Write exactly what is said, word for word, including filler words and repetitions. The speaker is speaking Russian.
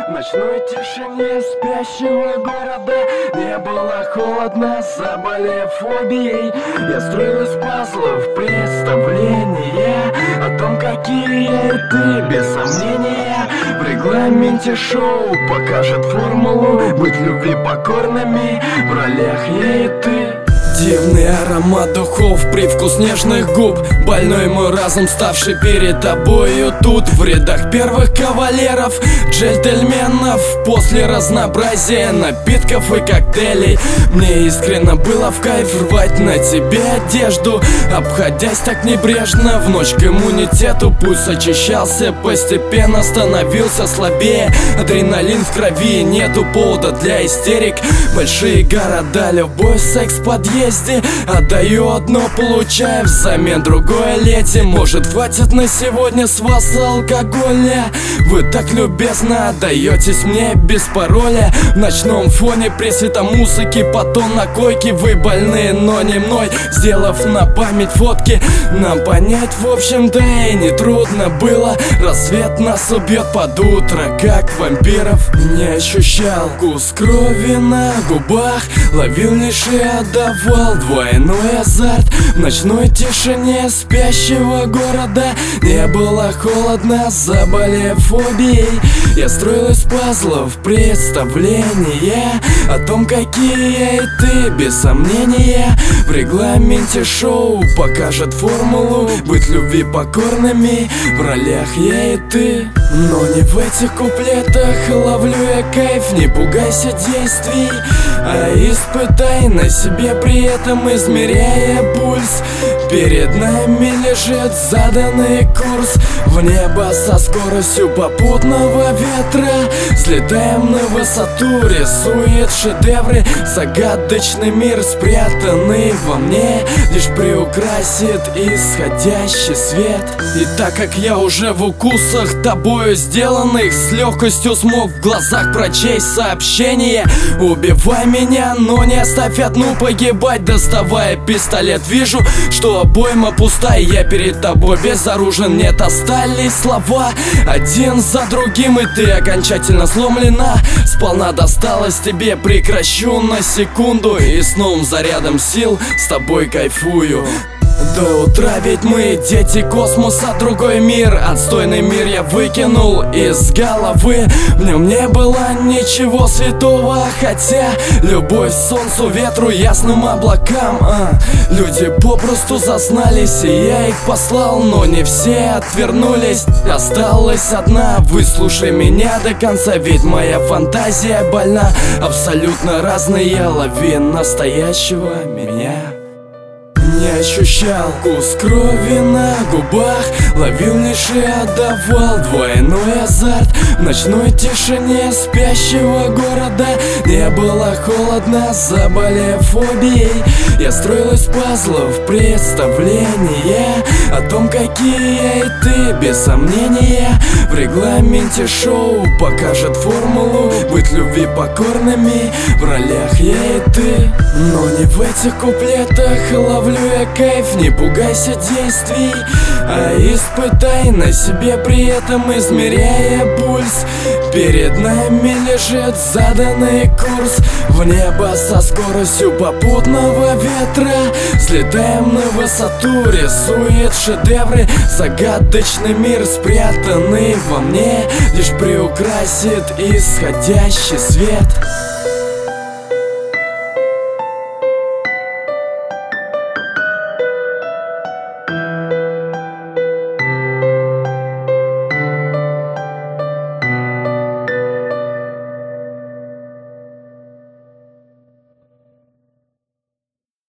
В ночной тишине спящего города не было холодно, заболев фобией. Я строил из пазлов представление о том, какие я и ты, без сомнения. В регламенте шоу покажет формулу быть любви покорными в ролях я и ты. Дивный аромат духов, привкус нежных губ, больной мой разум, ставший перед тобою тут. В рядах первых кавалеров, джентльменов, после разнообразия напитков и коктейлей мне искренно было в кайф рвать на тебе одежду, обходясь так небрежно. В ночь к иммунитету пульс очищался, постепенно становился слабее. Адреналин в крови, нету повода для истерик. Большие города, любовь, секс в подъезде. Отдаю одно, получая взамен другое летим. Может, хватит на сегодня с вас алкоголя? Вы так любезно отдаетесь мне без пароля. В ночном фоне при светомузыке, потом на койке. Вы больны, но не мной, сделав на память фотки. Нам понять, в общем-то, и не трудно было. Рассвет нас убьет под утро, как вампиров. Не ощущал вкус крови на губах, ловил лишь и отдавал двойной азарт. В ночной тишине спящего города не было холодно, заболев фобией. Я строил из пазлов представление о том, какие я и ты, без сомнения. В регламенте шоу покажет формулу быть любви покорными в ролях я и ты. Но не в этих куплетах ловлю я кайф, не пугайся действий, а испытай на себе при этом, измеряя пульс. Перед нами лежит заданный курс в небо со скоростью попутного ветра. Взлетаем на высоту, рисует шедевры. Загадочный мир, спрятанный во мне, лишь приукрасит исходящий свет. И так как я уже в укусах тобою сделанных, с легкостью смог в глазах прочесть сообщение. Убивай меня, но не оставь одну погибать. Доставая пистолет, вижу, что обойма пустая. Я перед тобой безоружен, нет, остались слова один за другим, и ты окончательно сломлена. Сполна досталось тебе, прекращу на секунду, и с новым зарядом сил с тобой кайфую. До утра ведь мы дети космоса, другой мир. Отстойный мир я выкинул из головы. В нем не было ничего святого, хотя любовь солнцу, ветру, ясным облакам, а. Люди попросту зазнались, и я их послал, но не все отвернулись. Осталась одна, выслушай меня до конца, ведь моя фантазия больна. Абсолютно разные, лови настоящего меня. Не ощущал вкус крови на губах, ловил лишь и отдавал двойной азарт. В ночной тишине спящего города не было холодно, заболев фобией. Я строил из пазлов представление о том, какие я и ты, без сомнения. В регламенте шоу покажет формулу быть любви покорными в ролях я и ты. Но не в этих куплетах ловлю я кайф, не пугайся действий, а испытай на себе при этом, измеряя пульс. Перед нами лежит заданный курс в небо со скоростью попутного ветра. Взлетаем на высоту, рисует шедевры. Загадочный мир, спрятанный во мне, лишь приукрасит исходящий свет.